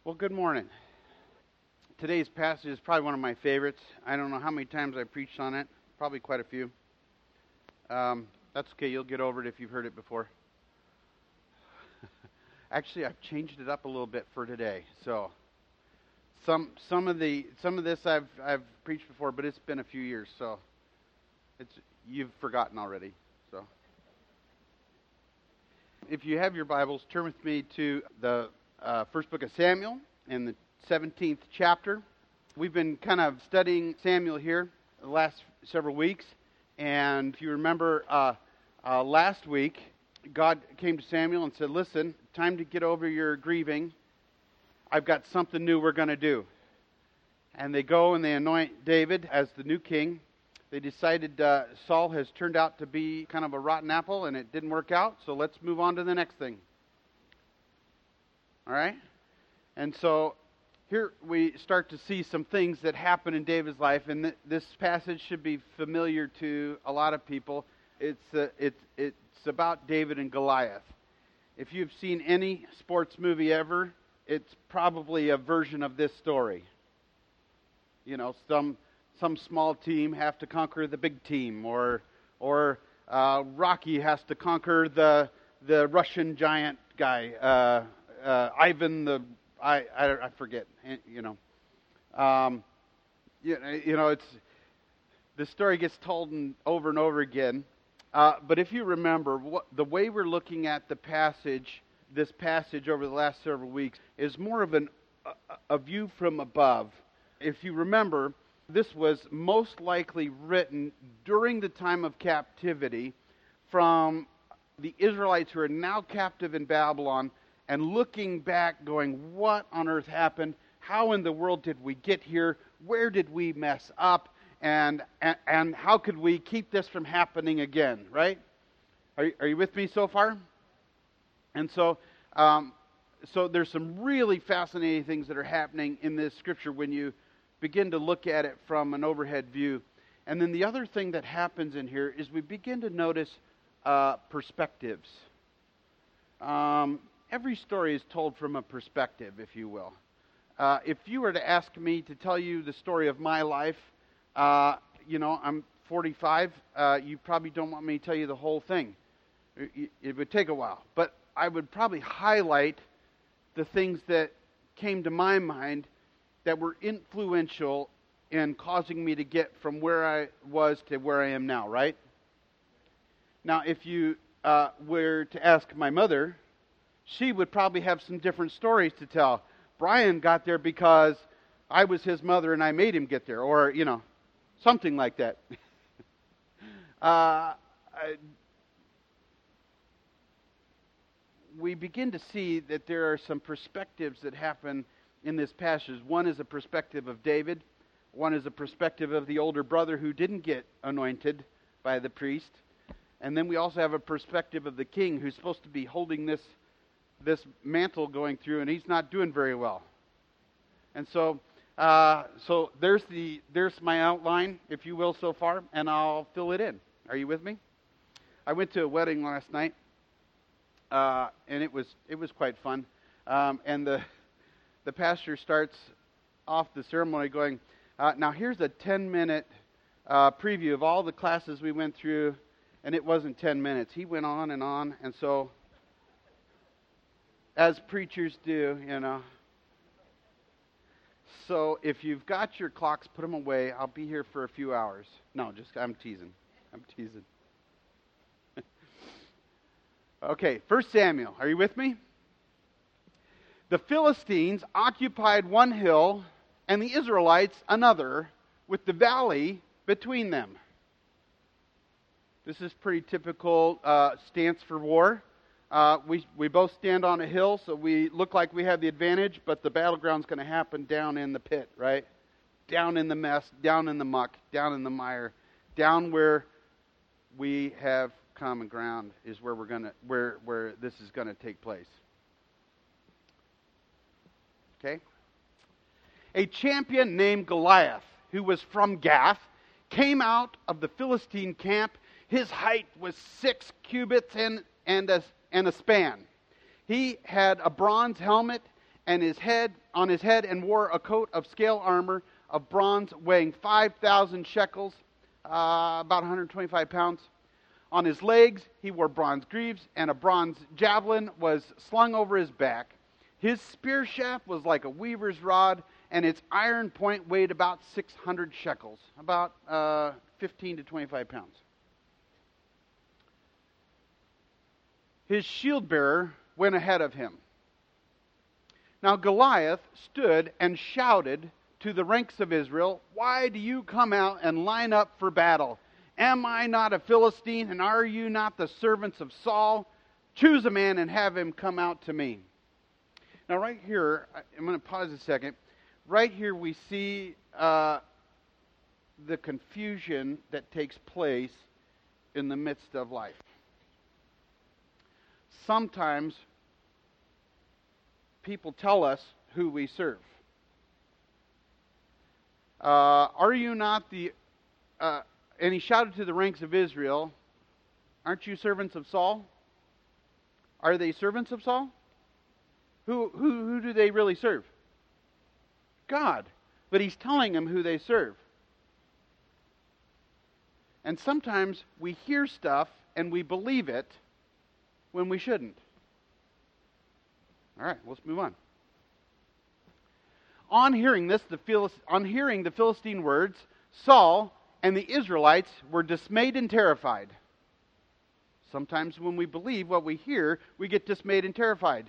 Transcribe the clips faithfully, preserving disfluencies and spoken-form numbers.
Well, good morning. Today's passage is probably one of my favorites. I don't know how many times I preached on it. Probably quite a few. Um, that's okay. You'll get over it if you've heard it before. Actually, I've changed it up a little bit for today. So some some of the some of this I've I've preached before, but it's been a few years, so it's you've forgotten already. So if you have your Bibles, turn with me to the uh, first book of Samuel in the seventeenth chapter. We've been kind of studying Samuel here the last several weeks, and if you remember uh, uh, last week, God came to Samuel and said, listen, time to get over your grieving. I've got something new we're going to do. And they go and they anoint David as the new king. They decided uh, Saul has turned out to be kind of a rotten apple and it didn't work out, so let's move on to the next thing. All right? And so here we start to see some things that happen in David's life, and th- this passage should be familiar to a lot of people. It's uh, it's it's about David and Goliath. If you've seen any sports movie ever, it's probably a version of this story. You know, some some small team have to conquer the big team, or or uh, Rocky has to conquer the the Russian giant guy, uh, uh, Ivan the I, I I forget, you know. Um, you, you know, it's the story gets told in, over and over again. Uh, but if you remember, what, the way we're looking at the passage, this passage over the last several weeks, is more of an, a, a view from above. If you remember, this was most likely written during the time of captivity from the Israelites who are now captive in Babylon, and looking back going, what on earth happened? How in the world did we get here? Where did we mess up? And and, and how could we keep this from happening again, right? Are, are you with me so far? And so, um, so there's some really fascinating things that are happening in this scripture when you begin to look at it from an overhead view. And then the other thing that happens in here is we begin to notice uh, perspectives. Um, every story is told from a perspective, if you will. Uh, if you were to ask me to tell you the story of my life, uh, you know, I'm forty-five. Uh, you probably don't want me to tell you the whole thing. It, it would take a while. But I would probably highlight the things that came to my mind that were influential in causing me to get from where I was to where I am now, right? Now, if you uh, were to ask my mother, she would probably have some different stories to tell. Brian got there because I was his mother and I made him get there, or, you know, something like that. uh, I, we begin to see that there are some perspectives that happen in this passage. One is a perspective of David. One is a perspective of the older brother who didn't get anointed by the priest. And then we also have a perspective of the king who's supposed to be holding this this mantle going through, and he's not doing very well. And so uh, so there's the there's my outline, if you will, so far, and I'll fill it in. Are you with me? I went to a wedding last night, uh, and it was it was quite fun. Um, and the the pastor starts off the ceremony going, uh, now here's a ten-minute uh, preview of all the classes we went through, and it wasn't ten minutes. He went on and on, and so, as preachers do, you know. So if you've got your clocks, put them away. I'll be here for a few hours. No, just I'm teasing. I'm teasing. Okay, First Samuel. Are you with me? The Philistines occupied one hill and the Israelites another, with the valley between them. This is pretty typical uh, stance for war. Uh, we we both stand on a hill, so we look like we have the advantage, but the battleground's going to happen down in the pit, right? Down in the mess, down in the muck, down in the mire, down where we have common ground is where we're going to where where this is going to take place. Okay? A champion named Goliath, who was from Gath, came out of the Philistine camp. His height was six cubits and and a and a span. He had a bronze helmet and his head on his head and wore a coat of scale armor of bronze weighing five thousand shekels, uh, about one hundred twenty-five pounds. On his legs he wore bronze greaves, and a bronze javelin was slung over his back. His spear shaft was like a weaver's rod, and its iron point weighed about six hundred shekels, about uh, fifteen to twenty-five pounds. His shield bearer went ahead of him. Now Goliath stood and shouted to the ranks of Israel, "Why do you come out and line up for battle? Am I not a Philistine, and are you not the servants of Saul? Choose a man and have him come out to me." Now right here, I'm going to pause a second. Right here we see uh, the confusion that takes place in the midst of life. Sometimes people tell us who we serve. Uh, are you not the... Uh, and he shouted to the ranks of Israel, "Aren't you servants of Saul?" Are they servants of Saul? Who, who, who do they really serve? God. But he's telling them who they serve. And sometimes we hear stuff and we believe it when we shouldn't. All right, let's move on. On hearing this, the Philist- on hearing the Philistine words, Saul and the Israelites were dismayed and terrified. Sometimes when we believe what we hear, we get dismayed and terrified.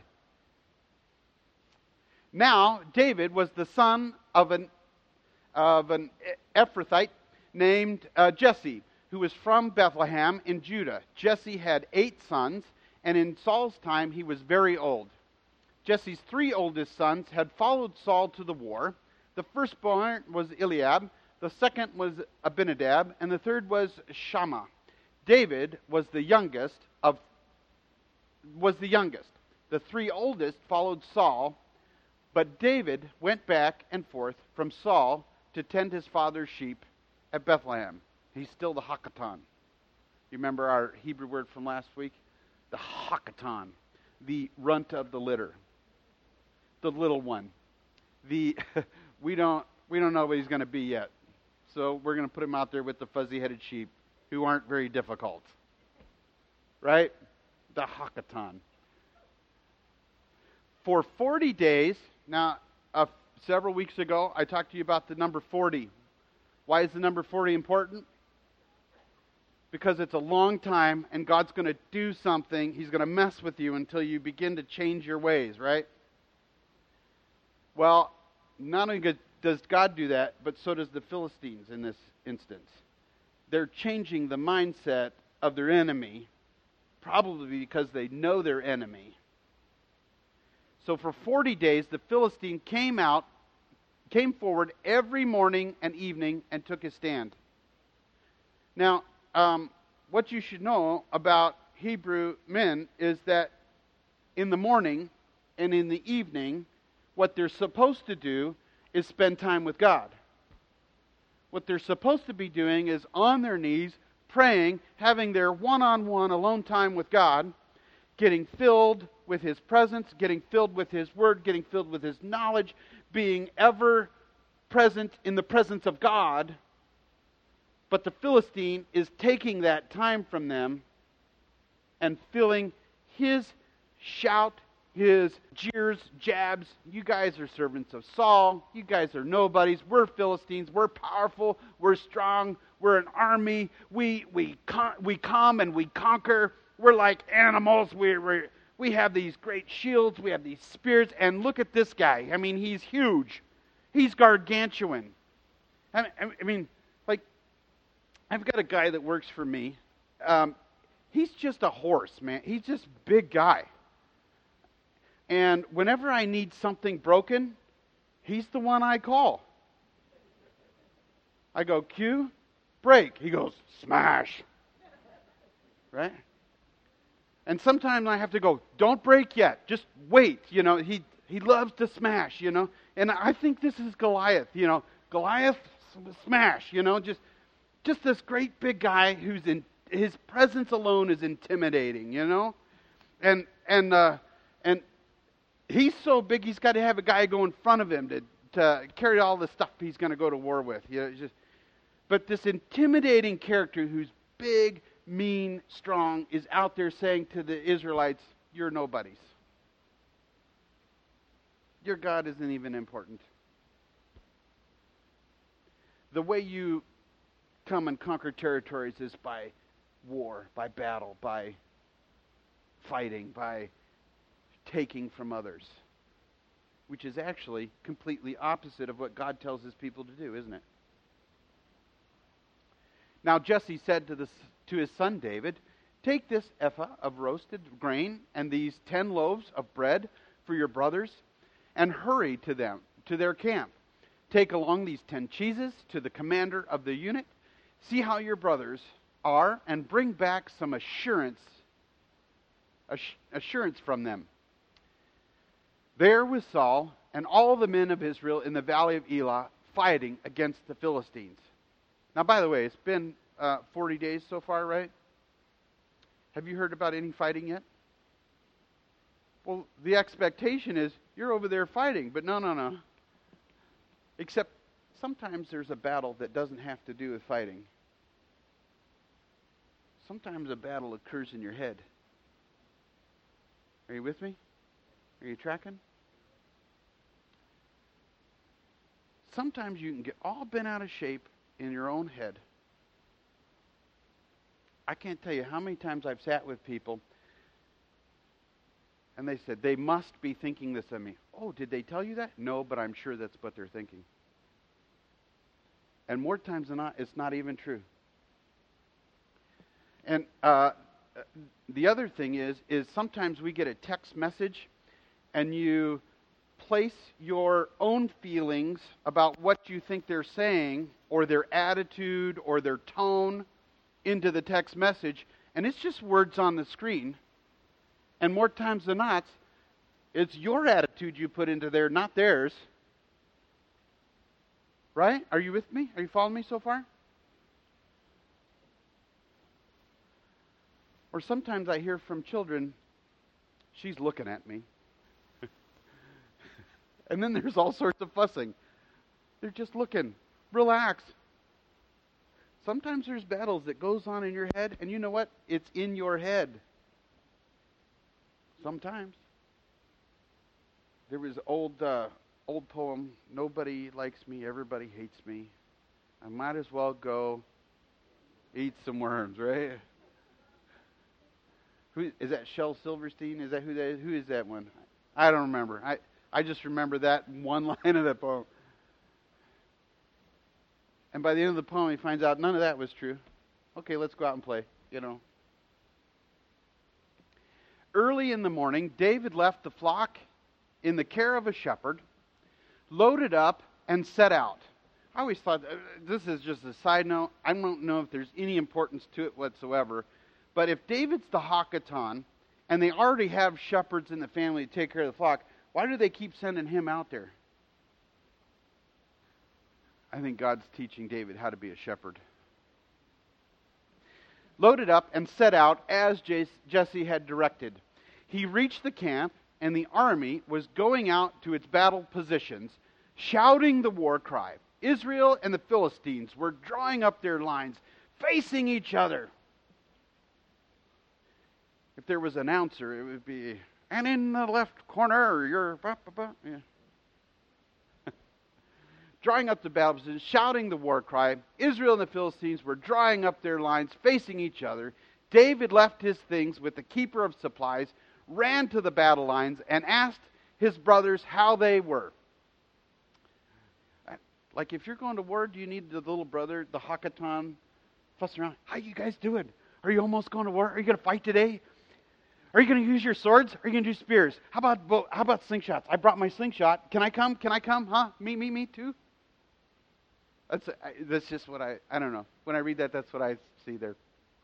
Now, David was the son of an of an Ephrathite named uh, Jesse, who was from Bethlehem in Judah. Jesse had eight sons, and in Saul's time he was very old. Jesse's three oldest sons had followed Saul to the war. The firstborn was Eliab, the second was Abinadab, and the third was Shammah. David was the youngest of was the youngest. The three oldest followed Saul, but David went back and forth from Saul to tend his father's sheep at Bethlehem. He's still the Hakatan. You remember our Hebrew word from last week? The Hakatan, the runt of the litter, the little one. The we don't we don't know what he's going to be yet, so we're going to put him out there with the fuzzy-headed sheep, who aren't very difficult, right? The Hakatan. For forty days, now uh, several weeks ago, I talked to you about the number forty. Why is the number forty important? Because it's a long time, and God's going to do something. He's going to mess with you until you begin to change your ways, right? Well, not only does God do that, but so does the Philistines in this instance. They're changing the mindset of their enemy, probably because they know their enemy. So for forty days, the Philistine came out, came forward every morning and evening and took his stand. Now, um, what you should know about Hebrew men is that in the morning and in the evening, what they're supposed to do is spend time with God. What they're supposed to be doing is on their knees, praying, having their one-on-one alone time with God, getting filled with His presence, getting filled with His Word, getting filled with His knowledge, being ever present in the presence of God. But the Philistine is taking that time from them and filling his shout, his jeers, jabs. You guys are servants of Saul. You guys are nobodies. We're Philistines. We're powerful. We're strong. We're an army. We we con- we come and we conquer. We're like animals. We're, we're we have these great shields. We have these spears. And look at this guy. I mean, he's huge. He's gargantuan. I, I mean, like, I've got a guy that works for me. Um, he's just a horse, man. He's just a big guy. And whenever I need something broken, he's the one I call. I go, Q, break. He goes, smash. Right? And sometimes I have to go, don't break yet. Just wait. You know, he he loves to smash, you know. And I think this is Goliath, you know. Goliath, smash, you know. Just, just this great big guy who's in, his presence alone is intimidating, you know. And, and, uh, and, He's so big, he's got to have a guy go in front of him to, to carry all the stuff he's going to go to war with. You know, it's just, but this intimidating character who's big, mean, strong, is out there saying to the Israelites, you're nobodies. Your God isn't even important. The way you come and conquer territories is by war, by battle, by fighting, by taking from others, which is actually completely opposite of what God tells his people to do, isn't it? Now Jesse said to, the, to his son David, take this ephah of roasted grain and these ten loaves of bread for your brothers, and hurry to them, to their camp. Take along these ten cheeses to the commander of the unit. See how your brothers are, and bring back some assurance, assurance from them. There was Saul and all the men of Israel in the valley of Elah fighting against the Philistines. Now, by the way, it's been uh, forty days so far, right? Have you heard about any fighting yet? Well, the expectation is you're over there fighting, but no, no, no. Except sometimes there's a battle that doesn't have to do with fighting. Sometimes a battle occurs in your head. Are you with me? Are you tracking? Sometimes you can get all bent out of shape in your own head. I can't tell you how many times I've sat with people and they said, they must be thinking this of me. Oh, did they tell you that? No, but I'm sure that's what they're thinking. And more times than not, it's not even true. And uh, the other thing is, is sometimes we get a text message and you place your own feelings about what you think they're saying or their attitude or their tone into the text message, and it's just words on the screen. And more times than not, it's your attitude you put into there, not theirs. Right? Are you with me? Are you following me so far? Or sometimes I hear from children, she's looking at me. And then there's all sorts of fussing. They're just looking. Relax. Sometimes there's battles that goes on in your head, and you know what? It's in your head. Sometimes. There was old uh, old poem, nobody likes me, everybody hates me. I might as well go eat some worms, right? Who is that? Shel Silverstein? Is that who that is? Who is that one? I don't remember. I, I just remember that one line of that poem. And by the end of the poem, he finds out none of that was true. Okay, let's go out and play, you know. Early in the morning, David left the flock in the care of a shepherd, loaded up, and set out. I always thought, this is just a side note, I don't know if there's any importance to it whatsoever, but if David's the Hakatan, and they already have shepherds in the family to take care of the flock, why do they keep sending him out there? I think God's teaching David how to be a shepherd. Loaded up and set out as Jesse had directed. He reached the camp, and the army was going out to its battle positions, shouting the war cry. Israel and the Philistines were drawing up their lines, facing each other. If there was an announcer, it would be, and in the left corner, you're... Bah, bah, bah. Yeah. Drawing up the battle positions, shouting the war cry. Israel and the Philistines were drawing up their lines, facing each other. David left his things with the keeper of supplies, ran to the battle lines, and asked his brothers how they were. Like if you're going to war, do you need the little brother, the Hakatan, fussing around? How you guys doing? Are you almost going to war? Are you going to fight today? Are you going to use your swords? Are you going to do spears? How about bo- how about slingshots? I brought my slingshot. Can I come? Can I come? Huh? Me, me, me too? That's I, that's just what I, I don't know. When I read that, that's what I see there.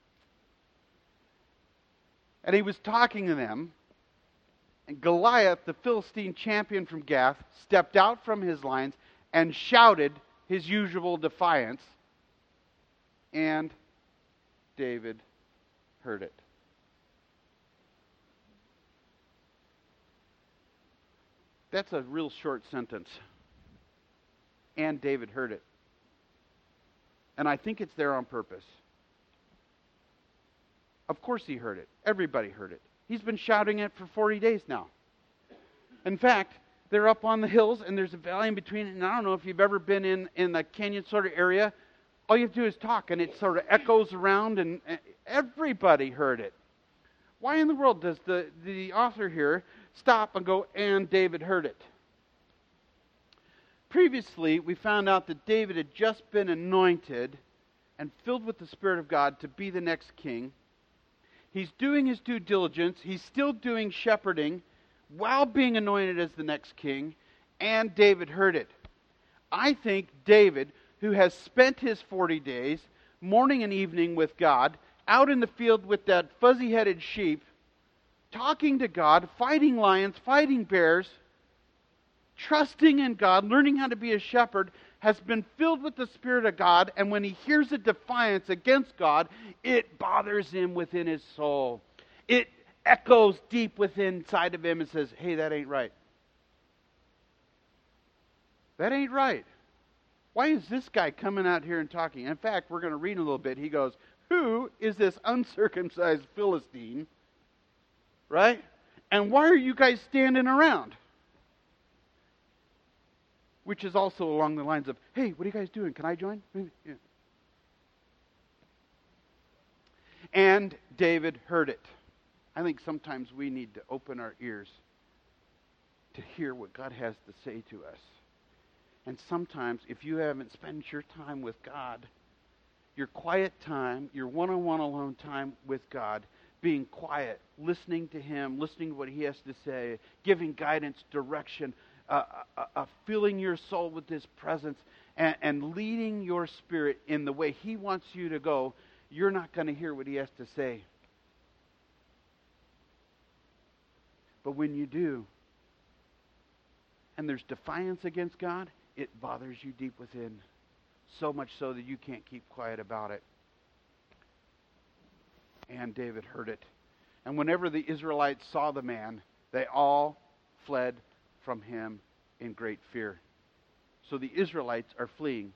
And he was talking to them, and Goliath, the Philistine champion from Gath, stepped out from his lines and shouted his usual defiance, and David heard it. That's a real short sentence. And David heard it. And I think it's there on purpose. Of course he heard it. Everybody heard it. He's been shouting it for forty days now. In fact, they're up on the hills, and there's a valley in between. And I don't know if you've ever been in, in the canyon sort of area. All you have to do is talk, and it sort of echoes around, and everybody heard it. Why in the world does the, the author here stop and go, and David heard it? Previously, we found out that David had just been anointed and filled with the Spirit of God to be the next king. He's doing his due diligence. He's still doing shepherding while being anointed as the next king, and David heard it. I think David, who has spent his forty days, morning and evening with God, out in the field with that fuzzy-headed sheep, talking to God, fighting lions, fighting bears, trusting in God, learning how to be a shepherd, has been filled with the Spirit of God, and when he hears a defiance against God, it bothers him within his soul. It echoes deep within inside of him and says, hey, that ain't right. That ain't right. Why is this guy coming out here and talking? In fact, we're going to read a little bit. He goes, who is this uncircumcised Philistine? Right? And why are you guys standing around? Which is also along the lines of, hey, what are you guys doing? Can I join? Yeah. And David heard it. I think sometimes we need to open our ears to hear what God has to say to us. And sometimes, if you haven't spent your time with God, your quiet time, your one-on-one alone time with God, being quiet, listening to Him, listening to what He has to say, giving guidance, direction, uh, uh, uh, filling your soul with His presence, and, and leading your spirit in the way He wants you to go, you're not going to hear what He has to say. But when you do, and there's defiance against God, it bothers you deep within. So much so that you can't keep quiet about it. And David heard it. And whenever the Israelites saw the man, they all fled from him in great fear. So the Israelites are fleeing.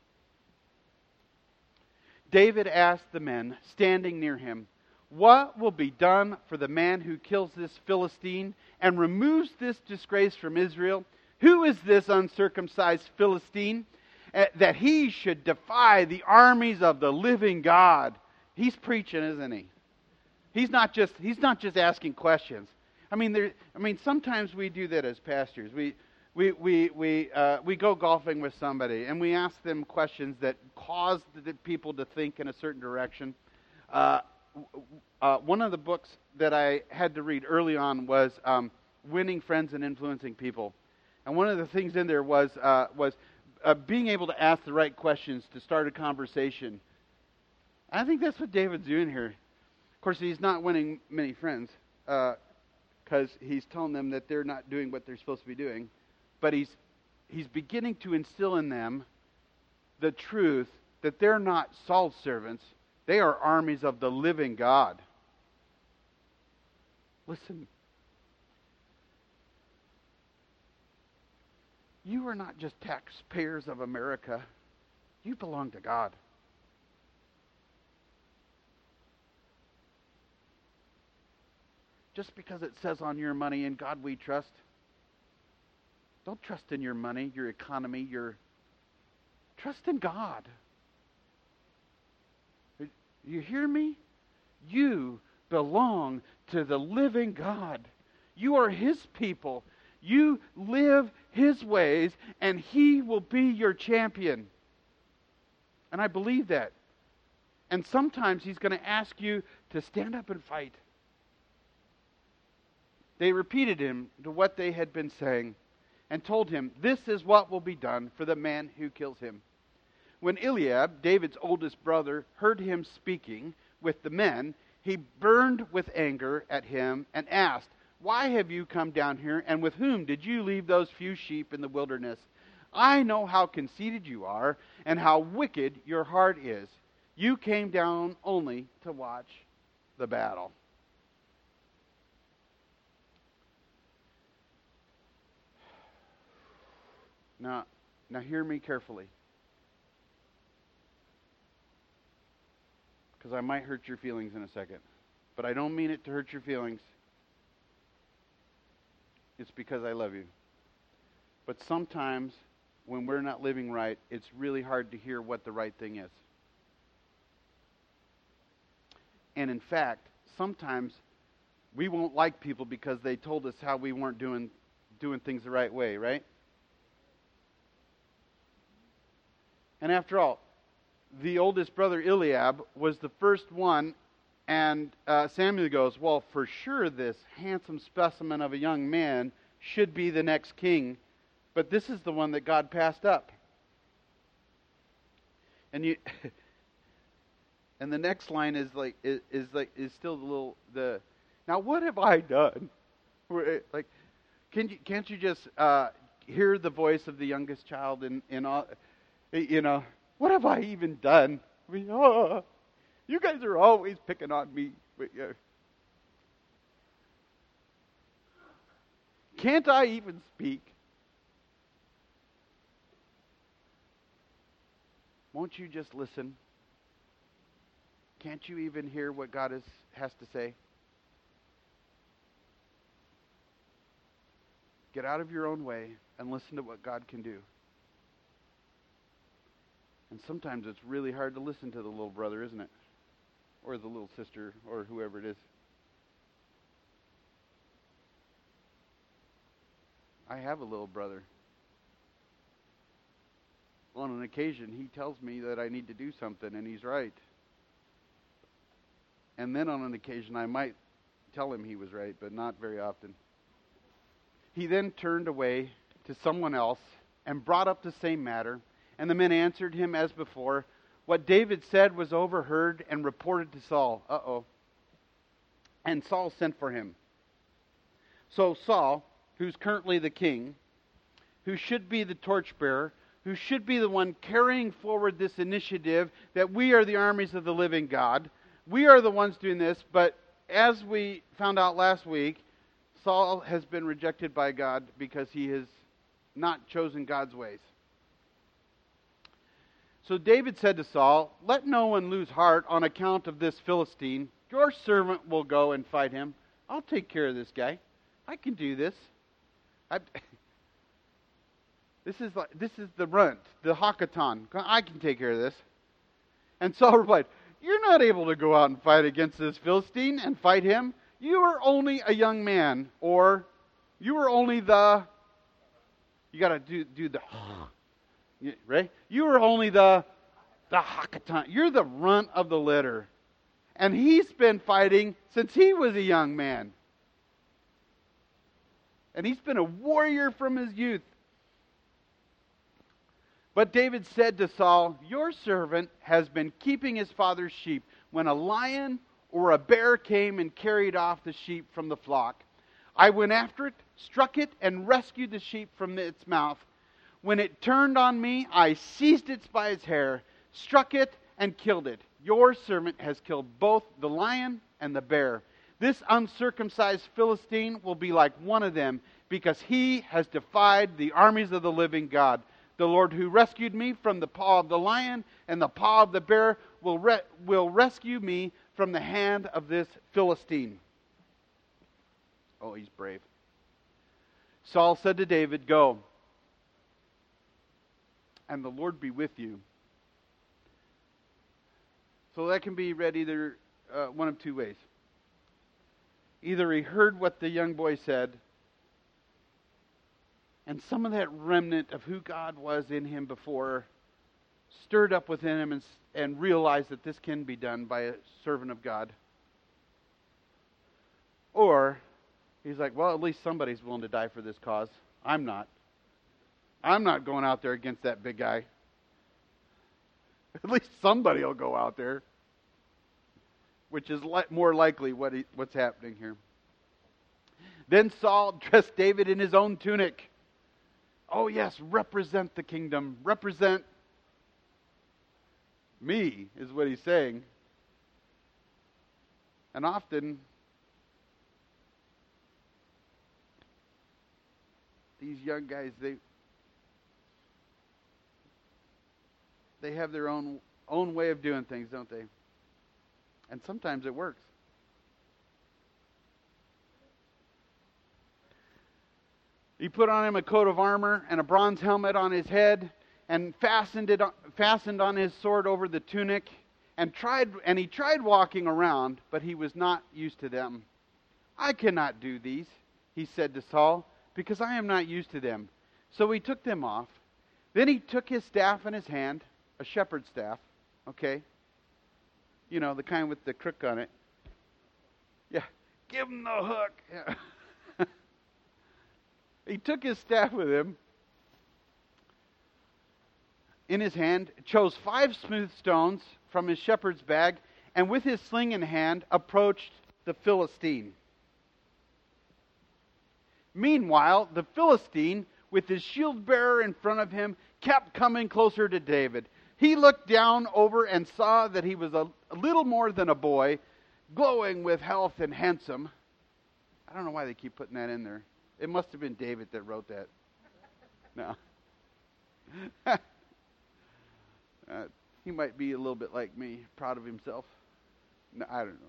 David asked the men standing near him, what will be done for the man who kills this Philistine and removes this disgrace from Israel? Who is this uncircumcised Philistine uh, that he should defy the armies of the living God? He's preaching, isn't he? He's not just he's not just asking questions. I mean, there. I mean, sometimes we do that as pastors. We we we we uh, we go golfing with somebody and we ask them questions that cause the people to think in a certain direction. Uh, uh, one of the books that I had to read early on was um, Winning Friends and Influencing People. And one of the things in there was uh, was uh, being able to ask the right questions to start a conversation. I think that's what David's doing here. Of course, he's not winning many friends because uh, he's telling them that they're not doing what they're supposed to be doing. But he's he's beginning to instill in them the truth that they're not Saul's servants. They are armies of the living God. Listen. You are not just taxpayers of America. You belong to God. Just because it says on your money, in God we trust. Don't trust in your money, your economy, your... Trust in God. You hear me? You belong to the living God. You are His people. You live His ways, and He will be your champion. And I believe that. And sometimes He's going to ask you to stand up and fight. They repeated him to what they had been saying and told him, this is what will be done for the man who kills him. When Eliab, David's oldest brother, heard him speaking with the men, he burned with anger at him and asked, why have you come down here, and with whom did you leave those few sheep in the wilderness? I know how conceited you are and how wicked your heart is. You came down only to watch the battle. Now, now hear me carefully. Because I might hurt your feelings in a second. But I don't mean it to hurt your feelings. It's because I love you. But sometimes, when we're not living right, it's really hard to hear what the right thing is. And in fact, sometimes we won't like people because they told us how we weren't doing doing things the right way, right? And after all, the oldest brother Eliab was the first one, and uh, Samuel goes, well, for sure this handsome specimen of a young man should be the next king, but this is the one that God passed up. And you and the next line is like is, is like is still the little the now what have I done? Like, can you can't you just uh, hear the voice of the youngest child in in all, you know, what have I even done? I mean, oh, you guys are always picking on me. But, uh, can't I even speak? Won't you just listen? Can't you even hear what God is, has to say? Get out of your own way and listen to what God can do. And sometimes it's really hard to listen to the little brother, isn't it? Or the little sister, or whoever it is. I have a little brother. On an occasion, he tells me that I need to do something, and he's right. And then on an occasion, I might tell him he was right, but not very often. He then turned away to someone else and brought up the same matter, and the men answered him as before. What David said was overheard and reported to Saul. Uh-oh. And Saul sent for him. So Saul, who's currently the king, who should be the torchbearer, who should be the one carrying forward this initiative that we are the armies of the living God. We are the ones doing this, but as we found out last week, Saul has been rejected by God because he has not chosen God's ways. So David said to Saul, let no one lose heart on account of this Philistine. Your servant will go and fight him. I'll take care of this guy. I can do this. I, this is like, this is the runt, the hackathon. I can take care of this. And Saul replied, you're not able to go out and fight against this Philistine and fight him. You are only a young man, or you are only the, you got to do do the, right? You are only the, the hackathon. You're the runt of the litter. And he's been fighting since he was a young man. And he's been a warrior from his youth. But David said to Saul, your servant has been keeping his father's sheep. When a lion or a bear came and carried off the sheep from the flock, I went after it, struck it, and rescued the sheep from its mouth. When it turned on me, I seized it by its hair, struck it, and killed it. Your servant has killed both the lion and the bear. This uncircumcised Philistine will be like one of them, because he has defied the armies of the living God. The Lord who rescued me from the paw of the lion and the paw of the bear will re- will rescue me from the hand of this Philistine. Oh, he's brave. Saul said to David, go, and the Lord be with you. So that can be read either uh, one of two ways. Either he heard what the young boy said, and some of that remnant of who God was in him before stirred up within him and, and realized that this can be done by a servant of God. Or he's like, well, at least somebody's willing to die for this cause. I'm not. I'm not going out there against that big guy. At least somebody will go out there. Which is li- more likely what he, what's happening here. Then Saul dressed David in his own tunic. Oh yes, represent the kingdom. Represent me, is what he's saying. And often, these young guys, they They have their own own way of doing things, don't they? And sometimes it works. He put on him a coat of armor and a bronze helmet on his head, and fastened it fastened on his sword over the tunic, and tried and he tried walking around, but he was not used to them. I cannot do these, he said to Saul, because I am not used to them. So he took them off. Then he took his staff in his hand, a shepherd's staff, okay? You know, the kind with the crook on it. Yeah, give him the hook. Yeah. He took his staff with him in his hand, chose five smooth stones from his shepherd's bag, and with his sling in hand approached the Philistine. Meanwhile, the Philistine, with his shield bearer in front of him, kept coming closer to David. He looked down over and saw that he was a, a little more than a boy, glowing with health and handsome. I don't know why they keep putting that in there. It must have been David that wrote that. No. uh, he might be a little bit like me, proud of himself. No, I don't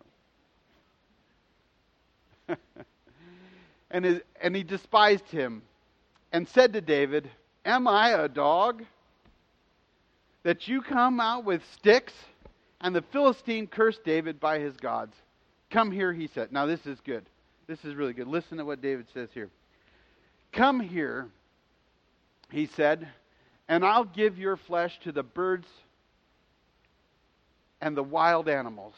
know. and, his, and he despised him and said to David, "Am I a dog that you come out with sticks?" And the Philistine cursed David by his gods. "Come here," he said. Now this is good. This is really good. Listen to what David says here. "Come here," he said, "and I'll give your flesh to the birds and the wild animals."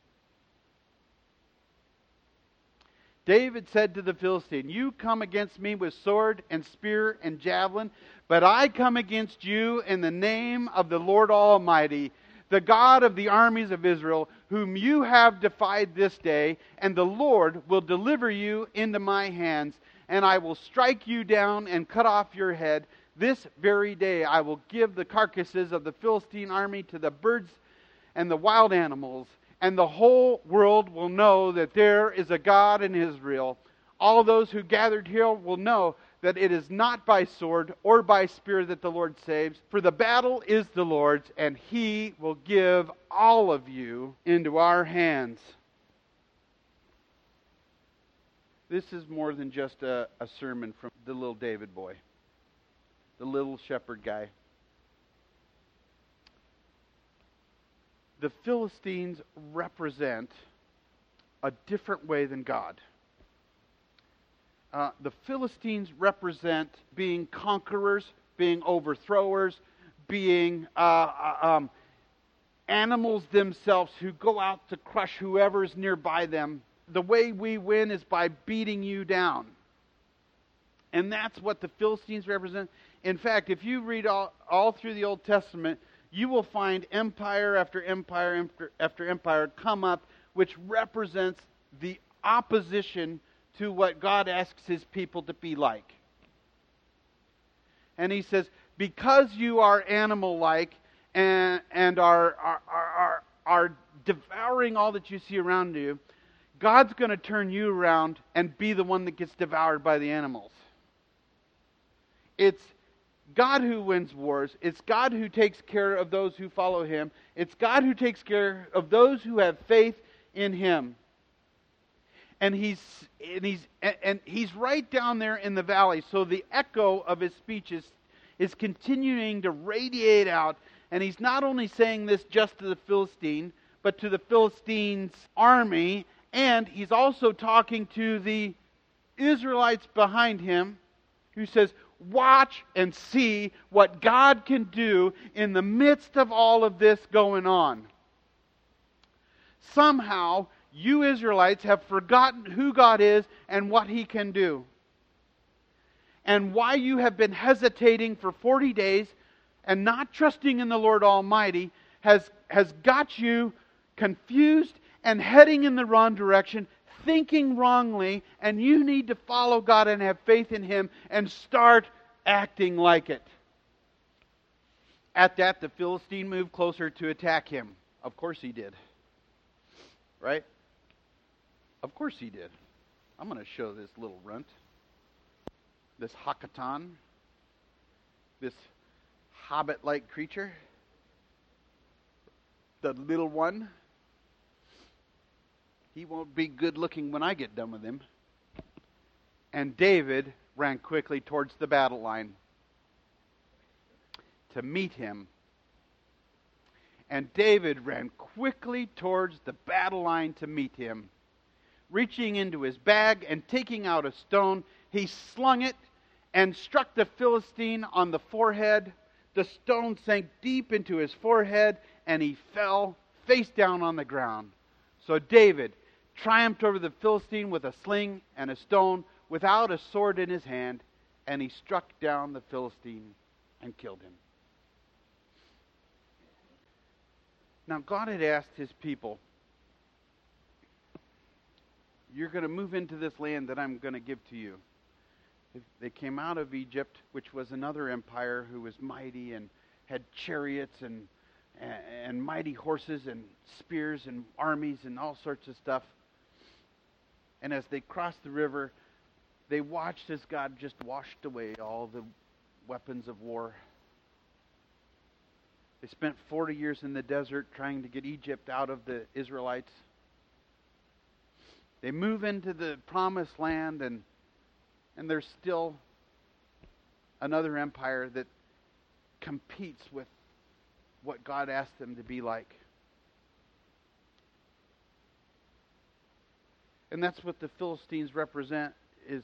David said to the Philistine, "You come against me with sword and spear and javelin, but I come against you in the name of the Lord Almighty, the God of the armies of Israel, whom you have defied this day, and the Lord will deliver you into my hands, and I will strike you down and cut off your head. This very day I will give the carcasses of the Philistine army to the birds and the wild animals, and the whole world will know that there is a God in Israel. All those who gathered here will know that it is not by sword or by spear that the Lord saves, for the battle is the Lord's, and He will give all of you into our hands." This is more than just a, a sermon from the little David boy, the little shepherd guy. The Philistines represent a different way than God. Uh, the Philistines represent being conquerors, being overthrowers, being uh, um, animals themselves who go out to crush whoever's nearby them. The way we win is by beating you down. And that's what the Philistines represent. In fact, if you read all, all through the Old Testament, you will find empire after empire after empire come up, which represents the opposition to what God asks His people to be like. And He says, because you are animal-like and, and are, are, are, are devouring all that you see around you, God's going to turn you around and be the one that gets devoured by the animals. It's God who wins wars. It's God who takes care of those who follow Him. It's God who takes care of those who have faith in Him. And he's and he's and he's right down there in the valley. So the echo of his speech is, is continuing to radiate out. And he's not only saying this just to the Philistine, but to the Philistines' army. And he's also talking to the Israelites behind him, who says, watch and see what God can do in the midst of all of this going on. Somehow, you Israelites have forgotten who God is and what He can do. And why you have been hesitating for forty days and not trusting in the Lord Almighty has, has got you confused and heading in the wrong direction, thinking wrongly, and you need to follow God and have faith in Him and start acting like it. At that, the Philistine moved closer to attack him. Of course he did. Right? Of course he did. I'm going to show this little runt, this Hakatan, this hobbit-like creature. the little one. He won't be good looking when I get done with him. And David ran quickly towards the battle line to meet him. And David ran quickly towards the battle line to meet him. Reaching into his bag and taking out a stone, he slung it and struck the Philistine on the forehead. The stone sank deep into his forehead, and he fell face down on the ground. So David triumphed over the Philistine with a sling and a stone, without a sword in his hand, and he struck down the Philistine and killed him. Now God had asked his people, you're going to move into this land that I'm going to give to you. They came out of Egypt, which was another empire who was mighty and had chariots and, and, and mighty horses and spears and armies and all sorts of stuff. And as they crossed the river, they watched as God just washed away all the weapons of war. They spent forty years in the desert trying to get Egypt out of the Israelites. They move into the promised land, and and there's still another empire that competes with what God asked them to be like. And that's what the Philistines represent, is,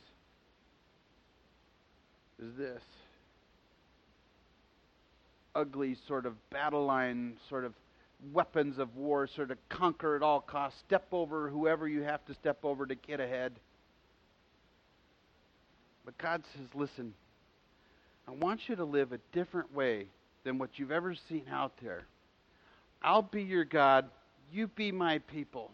is this. Ugly sort of battle line, sort of weapons of war, sort of conquer at all costs, step over whoever you have to step over to get ahead. But God says, listen, I want you to live a different way than what you've ever seen out there. I'll be your God, you be my people.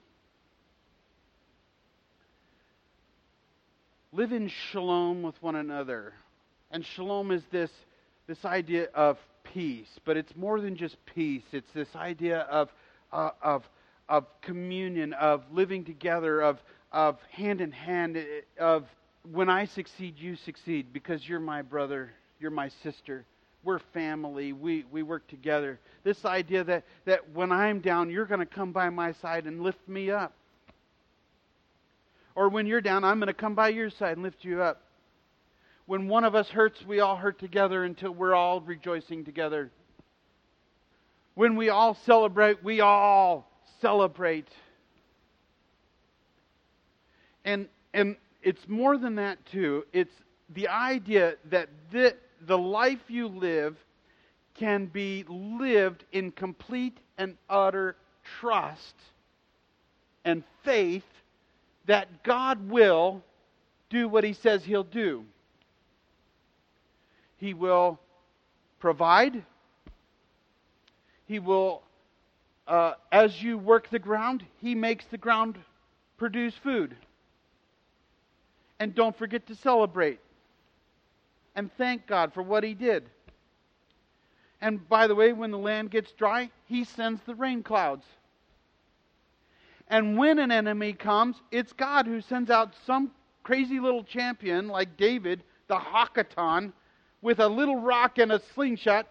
Live in shalom with one another. And shalom is this, this idea of peace, but it's more than just peace. It's this idea of uh, of of communion, of living together, of of hand in hand, of when I succeed, you succeed, because you're my brother, you're my sister. We're family. We we work together. This idea that that when I'm down, you're going to come by my side and lift me up. Or when you're down, I'm going to come by your side and lift you up. When one of us hurts, we all hurt together until we're all rejoicing together. When we all celebrate, we all celebrate. And and it's more than that too. It's the idea that the, the life you live can be lived in complete and utter trust and faith that God will do what He says He'll do. He will provide. He will, uh, as you work the ground, He makes the ground produce food. And don't forget to celebrate. And thank God for what He did. And by the way, when the land gets dry, He sends the rain clouds. And when an enemy comes, it's God who sends out some crazy little champion like David, the Hakatan, with a little rock and a slingshot,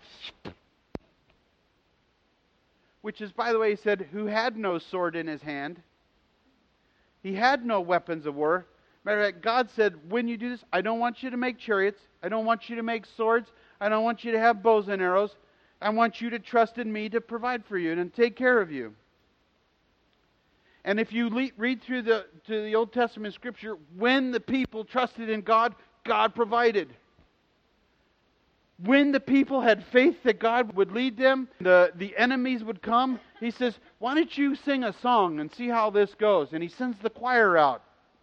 which is, by the way, he said, who had no sword in his hand. He had no weapons of war. Matter of fact, God said, when you do this, I don't want you to make chariots. I don't want you to make swords. I don't want you to have bows and arrows. I want you to trust in me to provide for you and take care of you. And if you le- read through the, to the Old Testament Scripture, when the people trusted in God, God provided. When the people had faith that God would lead them, the, the enemies would come, He says, why don't you sing a song and see how this goes? And He sends the choir out.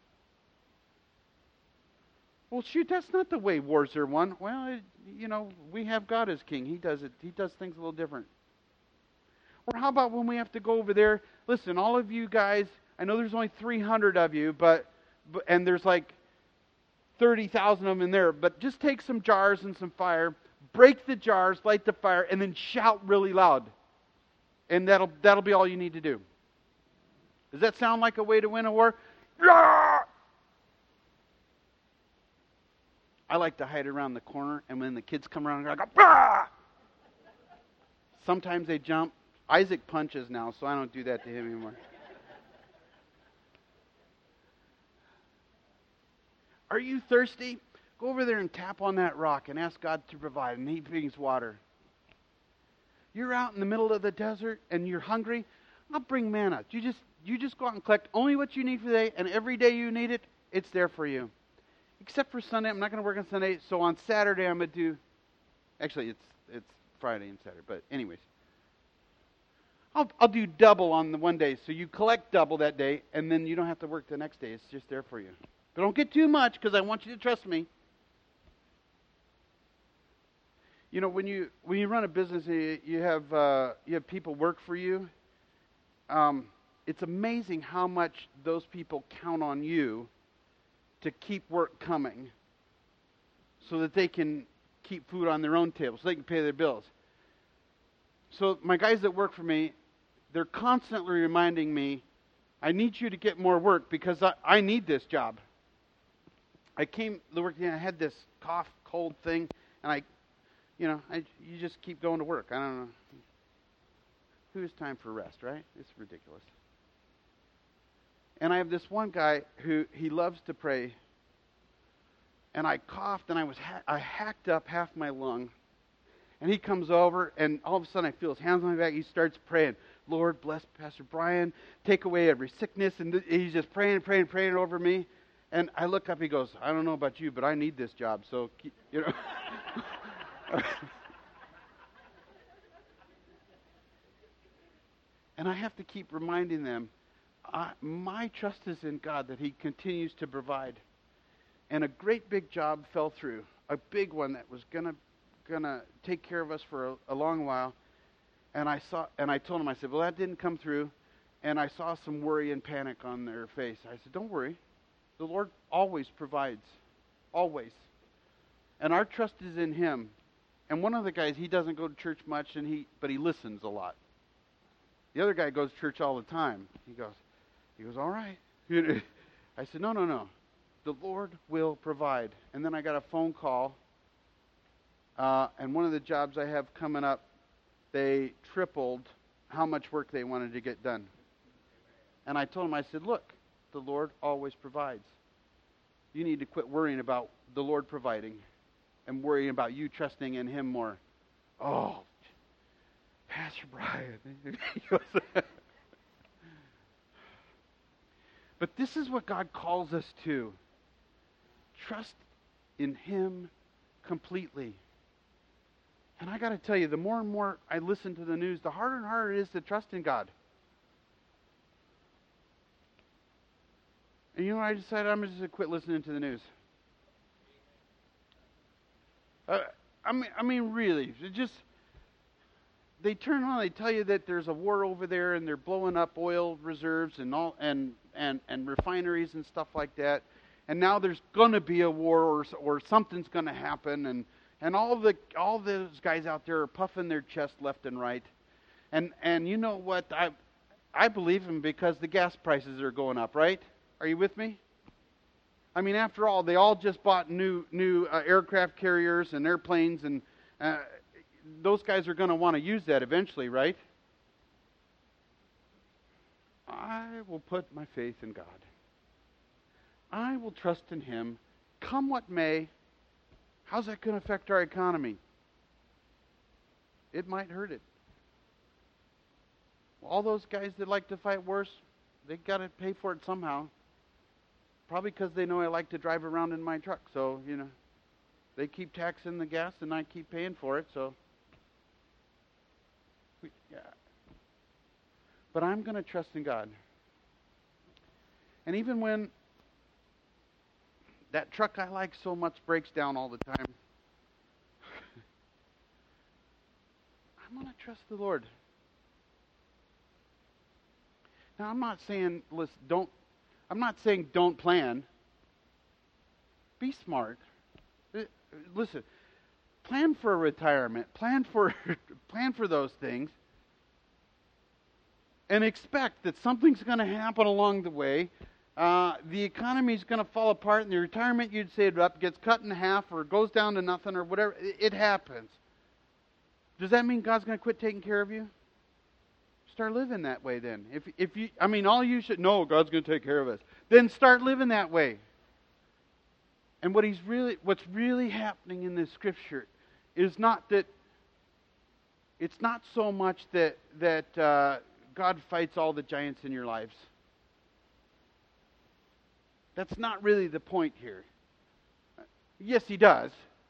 Well, shoot, that's not the way wars are won. Well, it, you know, we have God as king. He does it. He does things a little different. Or how about when we have to go over there? Listen, all of you guys, I know there's only three hundred of you, but, but and there's like thirty thousand of them in there, but just take some jars and some fire, break the jars, light the fire, and then shout really loud. And that'll that'll be all you need to do. Does that sound like a way to win a war? Yeah! I like to hide around the corner, and when the kids come around, I go, bah! Sometimes they jump, Isaac punches now, so I don't do that to him anymore. Are you thirsty? Go over there and tap on that rock and ask God to provide, and He brings water. You're out in the middle of the desert and you're hungry. I'll bring manna. You just you just go out and collect only what you need for the day, and every day you need it, it's there for you. Except for Sunday, I'm not going to work on Sunday, so on Saturday I'm going to do. Actually, it's it's Friday and Saturday, but anyways, I'll I'll do double on the one day, so you collect double that day, and then you don't have to work the next day. It's just there for you. But don't get too much, because I want you to trust me. You know, when you when you run a business, you, you have uh, you have people work for you. Um, it's amazing how much those people count on you to keep work coming, so that they can keep food on their own table, so they can pay their bills. So my guys that work for me, they're constantly reminding me, I need you to get more work because I, I need this job. I came to work, I had this cough, cold thing, and I, you know, I, you just keep going to work. I don't know. Who has time for rest, right? It's ridiculous. And I have this one guy who, he loves to pray, and I coughed, and I was ha- I hacked up half my lung. And he comes over, and all of a sudden I feel his hands on my back. He starts praying, Lord, bless Pastor Brian, take away every sickness. And th- he's just praying, praying, praying over me. And I look up, he goes, I don't know about you, but I need this job. So, you know. And I have to keep reminding them, I, my trust is in God, that He continues to provide. And a great big job fell through, a big one that was going to gonna take care of us for a, a long while. And I saw, and I told him, I said, well, that didn't come through. And I saw some worry and panic on their face. I said, don't worry. The Lord always provides. Always. And our trust is in Him. And one of the guys, he doesn't go to church much, and he but he listens a lot. The other guy goes to church all the time. He goes, he goes, all right. I said, no, no, no. The Lord will provide. And then I got a phone call. Uh, and one of the jobs I have coming up, they tripled how much work they wanted to get done. And I told him, I said, look, the Lord always provides. You need to quit worrying about the Lord providing and worrying about you trusting in Him more. Oh, Pastor Brian. But this is what God calls us to. Trust in Him completely. And I got to tell you, the more and more I listen to the news, the harder and harder it is to trust in God. And you know what I decided? I'm just going to quit listening to the news. Uh, I mean, I mean, really, it just they turn on. They tell you that there's a war over there, and they're blowing up oil reserves and all, and and and refineries and stuff like that. And now there's going to be a war, or or something's going to happen, and and all the all those guys out there are puffing their chest left and right. And and you know what? I I believe them because the gas prices are going up, right? Are you with me? I mean, after all, they all just bought new new uh, aircraft carriers and airplanes, and uh, those guys are going to want to use that eventually, right? I will put my faith in God. I will trust in Him, come what may. How's that going to affect our economy? It might hurt it. All those guys that like to fight wars, they got to pay for it somehow. Probably because they know I like to drive around in my truck. So, you know, they keep taxing the gas and I keep paying for it. So, we, yeah. But I'm going to trust in God. And even when that truck I like so much breaks down all the time, I'm going to trust the Lord. Now, I'm not saying, listen, don't, I'm not saying don't plan. Be smart. Listen, plan for a retirement. Plan for, plan for those things. And expect that something's going to happen along the way. Uh, the economy's going to fall apart, and the retirement you'd saved up gets cut in half or goes down to nothing or whatever. It, it happens. Does that mean God's going to quit taking care of you? start living that way then. If if you I mean all you should know, God's going to take care of us. Then start living that way. And what he's really what's really happening in this scripture is not that it's not so much that that uh, God fights all the giants in your lives. That's not really the point here. Yes, he does.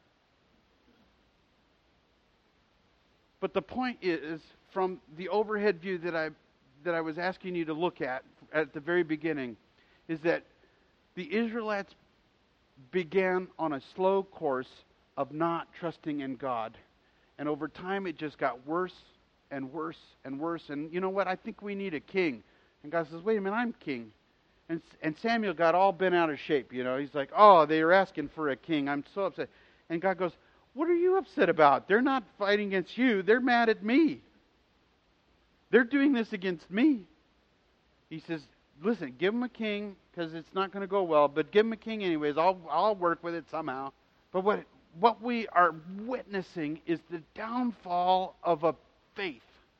But the point is, from the overhead view that I that I was asking you to look at at the very beginning, is that the Israelites began on a slow course of not trusting in God. And over time it just got worse and worse and worse. And you know what? I think we need a king. And God says, wait a minute, I'm king. And and Samuel got all bent out of shape, you know. He's like, oh, they are asking for a king. I'm so upset. And God goes, what are you upset about? They're not fighting against you. They're mad at me. They're doing this against me. He says, listen, give them a king because it's not going to go well, but give them a king anyways. I'll I'll work with it somehow. But what what we are witnessing is the downfall of a faith.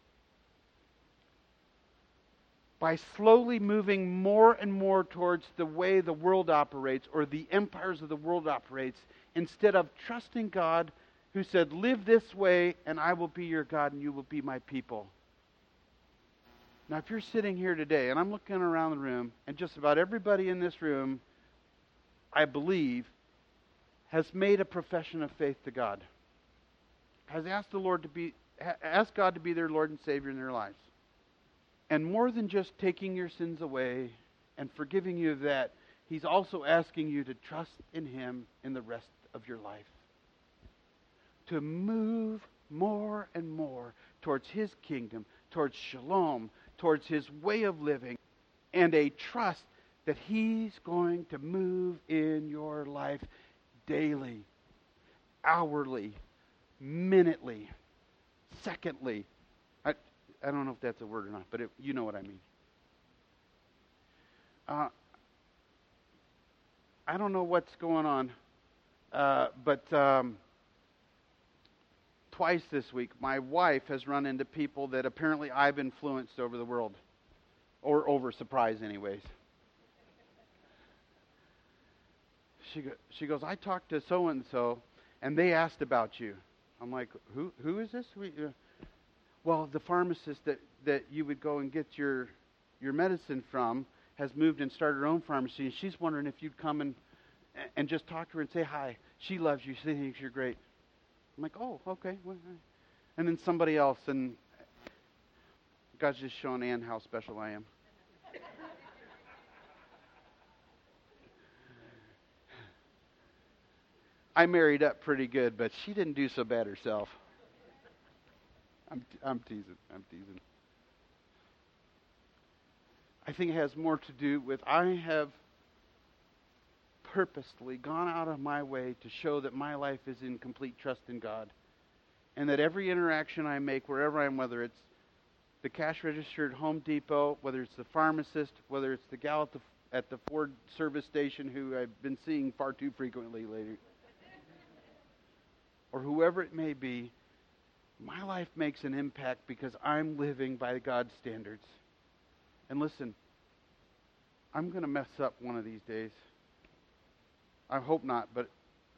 By slowly moving more and more towards the way the world operates or the empires of the world operates, instead of trusting God who said, live this way and I will be your God and you will be my people. Now if you're sitting here today, and I'm looking around the room, and just about everybody in this room, I believe, has made a profession of faith to God. Has asked the Lord to be, asked God to be their Lord and Savior in their lives. And more than just taking your sins away and forgiving you of that, He's also asking you to trust in Him in the rest of your life. To move more and more towards His kingdom, towards shalom, towards His way of living, and a trust that He's going to move in your life daily, hourly, minutely, secondly. I, I don't know if that's a word or not, but it, you know what I mean. Uh, I don't know what's going on, uh, but um, twice this week, my wife has run into people that apparently I've influenced over the world, or over surprise anyways. She go, she goes, I talked to so-and-so, and they asked about you. I'm like, who who is this? We, uh, well, the pharmacist that, that you would go and get your your medicine from has moved and started her own pharmacy, and she's wondering if you'd come and and just talk to her and say hi. She loves you. She thinks you're great. I'm like, oh, okay. And then somebody else, and God's just showing Ann how special I am. I married up pretty good, but she didn't do so bad herself. I'm I'm teasing. I'm teasing. I think it has more to do with I have purposely gone out of my way to show that my life is in complete trust in God. And that every interaction I make, wherever I am, whether it's the cash register at Home Depot, whether it's the pharmacist, whether it's the gal at the, at the Ford service station who I've been seeing far too frequently lately, or whoever it may be, my life makes an impact because I'm living by God's standards. And listen, I'm going to mess up one of these days. I hope not, but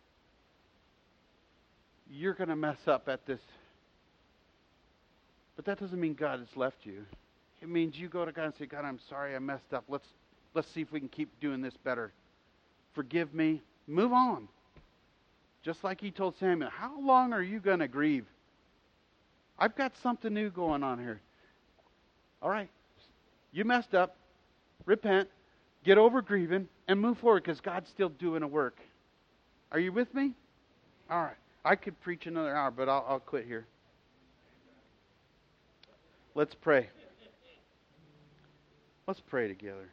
you're going to mess up at this. But that doesn't mean God has left you. It means you go to God and say, God, I'm sorry I messed up. Let's let's see if we can keep doing this better. Forgive me. Move on. Just like He told Samuel, how long are you going to grieve? I've got something new going on here. All right. You messed up. Repent. Get over grieving and move forward because God's still doing a work. Are you with me? All right. I could preach another hour, but I'll, I'll quit here. Let's pray. Let's pray together.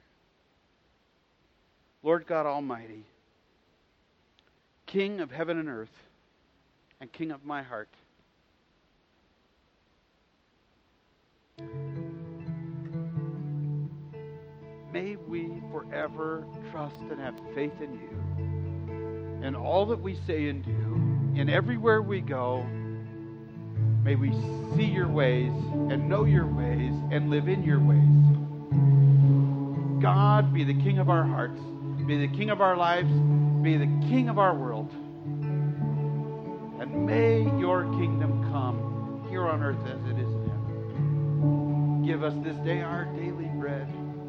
Lord God Almighty, King of heaven and earth, and King of my heart, may we forever trust and have faith in you. In all that we say and do, and everywhere we go, May we see your ways and know your ways and live in your ways. God, be the king of our hearts, be the king of our lives, be the king of our world. And may your kingdom come here on earth as it is in heaven. Give us this day our daily bread,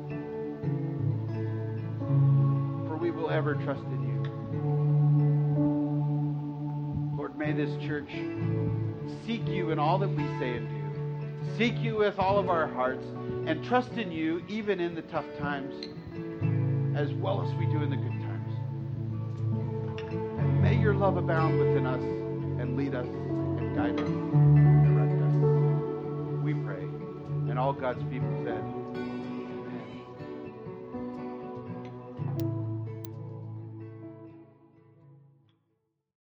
for we will ever trust in you. Lord, may this church seek you in all that we say and do. Seek you with all of our hearts and trust in you even in the tough times as well as we do in the good times. And may your love abound within us and lead us and guide us and direct us. We pray. And all God's people said,